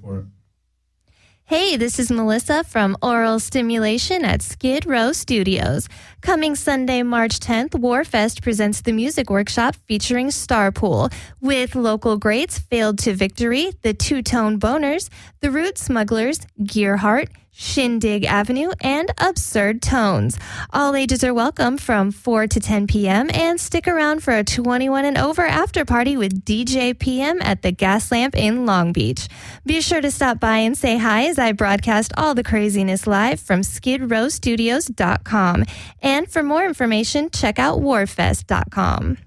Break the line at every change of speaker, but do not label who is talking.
for it.
Hey, this is Melissa from Oral Stimulation at Skid Row Studios. Coming Sunday, March 10th, Warfest presents the music workshop featuring Starpool with local greats Failed to Victory, the Two-Tone Boners, the Root Smugglers, Gearheart, Shindig Avenue, and Absurd Tones. All ages are welcome from 4 to 10 p.m. and stick around for a 21 and over after party with DJ PM at the Gas Lamp in Long Beach. Be sure to stop by and say hi as I broadcast all the craziness live from skidrowstudios.com. And for more information, check out warfest.com.